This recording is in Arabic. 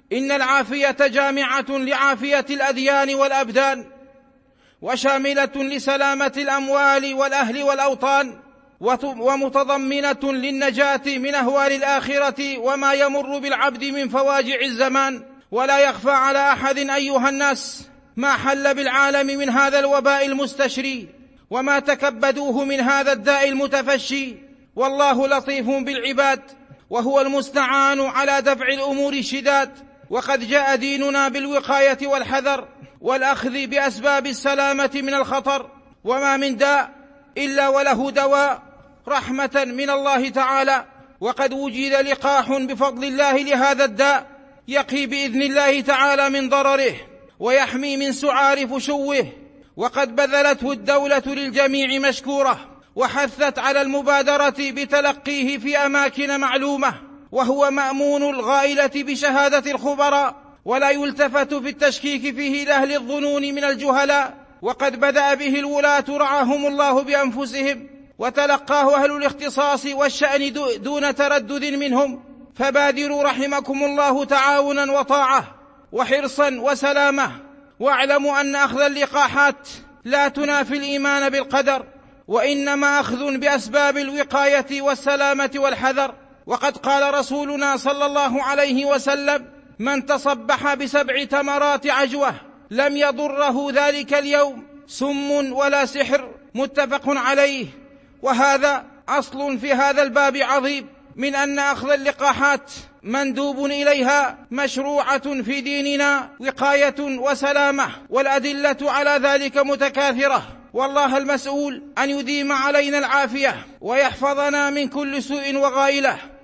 إن العافية جامعة لعافية الأديان والأبدان، وشاملة لسلامة الأموال والأهل والأوطان، ومتضمنة للنجاة من أهوال الآخرة وما يمر بالعبد من فواجع الزمان. ولا يخفى على أحد أيها الناس ما حل بالعالم من هذا الوباء المستشري، وما تكبدوه من هذا الداء المتفشي. والله لطيف بالعباد، وهو المستعان على دفع الأمور الشداد. وقد جاء ديننا بالوقاية والحذر والأخذ بأسباب السلامة من الخطر، وما من داء إلا وله دواء رحمة من الله تعالى. وقد وجد لقاح بفضل الله لهذا الداء يقي بإذن الله تعالى من ضرره ويحمي من سعار فشوه، وقد بذلته الدولة للجميع مشكورة، وحثت على المبادرة بتلقيه في أماكن معلومة، وهو مأمون الغائلة بشهادة الخبراء، ولا يلتفت في التشكيك فيه لأهل الظنون من الجهلاء. وقد بدأ به الولاة رعاهم الله بأنفسهم، وتلقاه أهل الاختصاص والشأن دون تردد منهم. فبادروا رحمكم الله تعاونا وطاعة وحرصا وسلامة، واعلموا أن أخذ اللقاحات لا تنافي الإيمان بالقدر، وإنما أخذ بأسباب الوقاية والسلامة والحذر. وقد قال رسولنا صلى الله عليه وسلم: من تصبح ب7 تمرات عجوة لم يضره ذلك اليوم سم ولا سحر، متفق عليه. وهذا أصل في هذا الباب عظيم من أن أخذ اللقاحات مندوب إليها مشروعة في ديننا وقاية وسلامة، والأدلة على ذلك متكاثرة. والله المسؤول أن يديم علينا العافية ويحفظنا من كل سوء وغائلة.